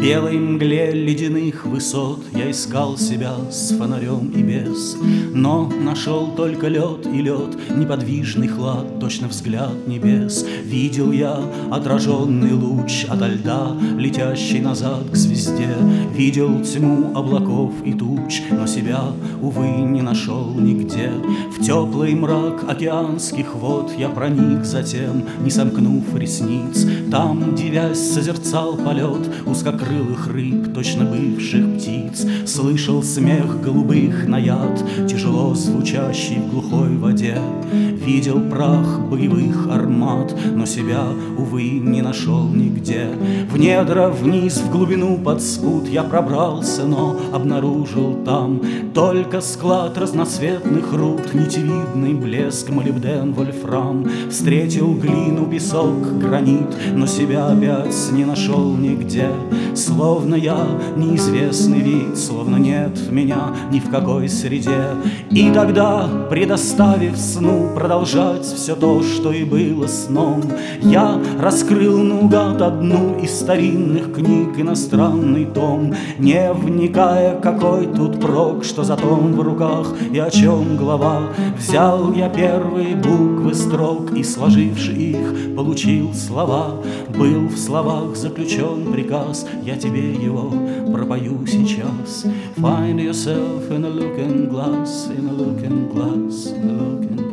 белой мгле ледяных высот я искал себя с фонарем и без, но нашел только лед и лед, неподвижный хлад, точно взгляд небес. Видел я отраженный луч ото льда, летящий назад к звезде. Видел тьму облаков и туч, но себя, увы, не нашел нигде. В теплый мрак океанских вод я проник затем, не сомкнув ресниц. Там, дивясь, созерцал полет узкокрылых рыб, точно бывших птиц. Слышал смех голубых наяд, тяжело звучащий в глухой воде. Видел прах боевых армат, но себя, увы, не нашел нигде. В недра вниз, в глубину под спут я пробрался, но обнаружил там только склад разноцветных руд, нитевидный блеск, молибден, вольфрам. Встретил глину, песок, гранит, но себя опять не нашел нигде. Словно я неизвестный вид, словно нет меня ни в какой среде. И тогда, предоставив сну продолжать все то, что и было сном, я раскрыл наугад одну из старинных книг, иностранный том, не вникая, какой тут прок, что за том в руках и о чем глава. Взял я первые буквы строк и, сложивши их, получил слова. Был в словах заключен приказ, я тебе его пропою сейчас. Find yourself in a looking glass, in a looking glass, in a looking glass.